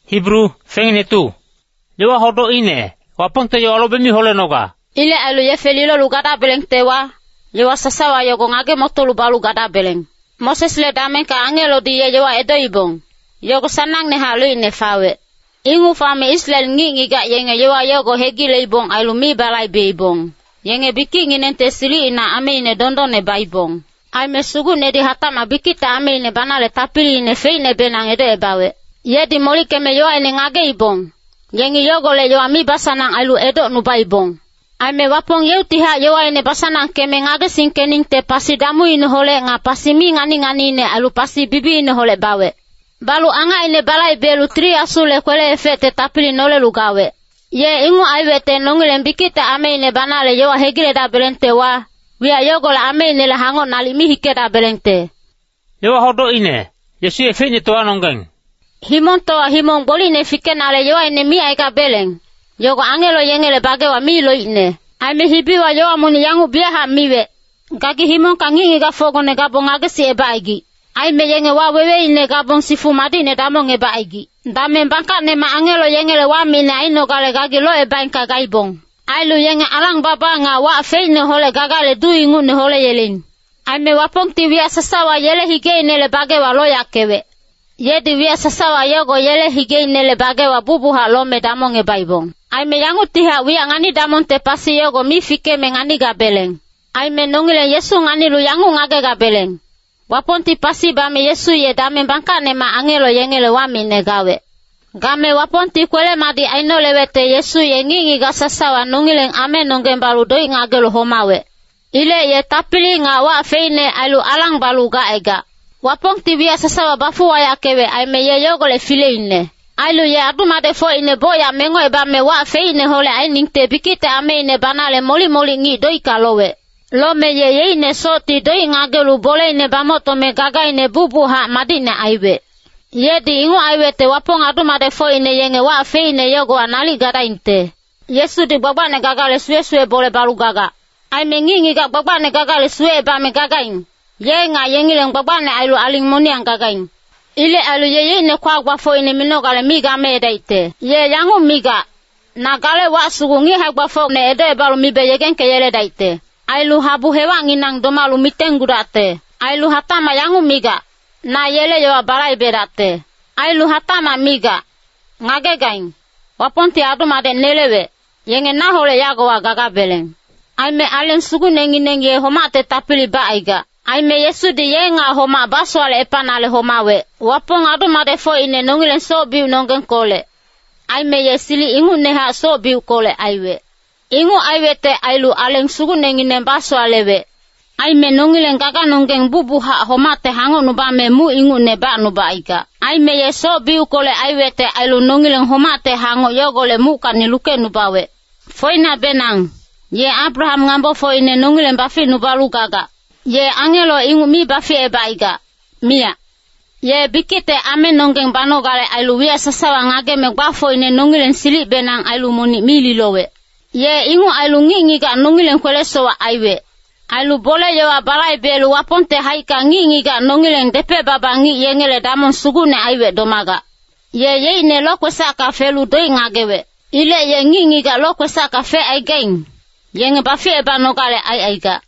Hebrew fengine tu. Lewa hodo ine. Wapong te yo alobe mi hole noga. Ile alu ye felilo lugada beleng tewa. Yewa sasawa yogo ngage motolu balu gada beleng. Moses le damen ka angelo di ye yewa edo ibong. Yogo sanang ne halu ine fawe. Ingu fame Israel ngingi ga yenge yewa yogo hegi le ibong ailu mi balai be ibong. Yenge biki nginente sili ina ame ine dondo ne ba ibong. Aime sugu ne di hatama bikita ame ine banale tapili ine fe ine benang edo ebawe. Ye di moli keme yoa ine ngage ibong. Yenge yogo le yoa mi basanang ailu edo nuba ibong. Aime wapong yeu tiha yewa ine basanang keme ngage singkening te pasi damu ine hole nga pasi mi ngani ine alu pasi bibi ine hole bawe. Balu anga ine balai belu tri asule kwele efe te tapili nole lugawe. Ye ingu aiwe te nongilen bikita ame ine banale yewa hegile da belente wa. Wia yogo la ame ine la hango nali mi hike da belente. Yewa hodo ine. Yesu e fenye toa nongeng. Himon toa himon boli ne fike nale yewa ine mi aika beleng. Yogo angelo yengele bagewa mi lo ine. Aime hibiwa yoa muni yangu biaha miwe. Gagi himon kangingi ga fogo ne gabong agesi eba aigi. Aime yenge wa wewe ine gabong sifu madi ne damong eba aigi. Dame bangka ne ma angelo yengele wa mine aino gale gagi lo eba inka gaibong. Ailu yenge alang baba nga wa fei ne hole gagale du ingu ne hole yelin. Aime wapong ti wia sasawa yele hige inele bagewa lo yakewe. Yedi wia sasawa yogo yele hige inele bagewa bubuha lo me damong eba ibong. Aime yangu tiha wia ngani damon te pasi yogo mi fike me ngani gabeleng. Aime nongile Yesu ngani lu yangu ngage gabeleng. Wapon ti pasi bame Yesu ye dame bangka ne ma angelo yengele wami negawe. Game wapon ti kwele madi aino lewete Yesu ye ngingi gasasawa nongileng ame nongen balu doi ngagelo homawe. Ile ye tapili nga wa feine ailu alang balu ga ega. Wapon ti wia sasawa bafu waya kewe aime ye yogo le file ine. Ailu ye adumade fo ine boya mengo eba me wa fe ine hole aining te bikite ame ine banale moli ngi doi kalowe. Lo me ye ine soti doi ngagelu bole ine bamoto me gaga ine bubu ha madine aiwe. Ye di ingu aiwe te wapong adumade fo ine yenge wa fe ine yogo anali gada inte. Yesu di babane gaga le suwe bole balu gaga. Aime ngingi ga babane gaga le suwe eba me gaga in. Ye nga yengileng babane ailu aling moni ang gaga in. Ile alu ye ine kwa gwafo ine minogale miga me edaite. Ye yangu miga. Na gale wa sugungi ha gwafo ne edo ebalu mibe yegenke yele daite. Ailu habu hewa nginang domalu mitengudate. Ailu hatama yangu miga. Na yele yowa balai bedate. Ailu hatama miga. Ngagegain. Waponti adumade nelewe. Yenge na hole yago wa gaga beleng. Aime alen sugu nengi homate tapili ba aiga. Aime Yesu di yenga homa baswale epanale homawe. Wapong adumade fo ine nongilen so biu nongen kole. Aime yesili ingu neha so biu kole aiwe. Ingu aiwe te ailu aleng sugu nengine baswalewe. Aime nongilen gaga nongen bubu ha homate hango nuba me mu ingu neba nuba aiga. Aime ye so biu kole aiwe te ailu nongilen homate hango yogole muka niluke nubawe. Foina benang. Ye Abraham ngambo fo ine nongilen bafi nubalu gaga. Ye angelo ingu mi bafi ebaiga. Mia. Ye bikite ame nongeng banogale ailu wia sasawa ngage me gbafo ine nongilen sili benang ailu moni mili lowe. Ye ingu ailu ngingi ga nongilen kwele sowa aiwe. Ailu bole yewa balai belu waponte haika ngingi ga nongilen depe baba ngi yengele damon sugune aiwe domaga. Ye ine lokwe saka felu doi ngagewe. Ile ye ngingi ga lokwe saka fe aigain. Yenge bafi ebanogale aiga.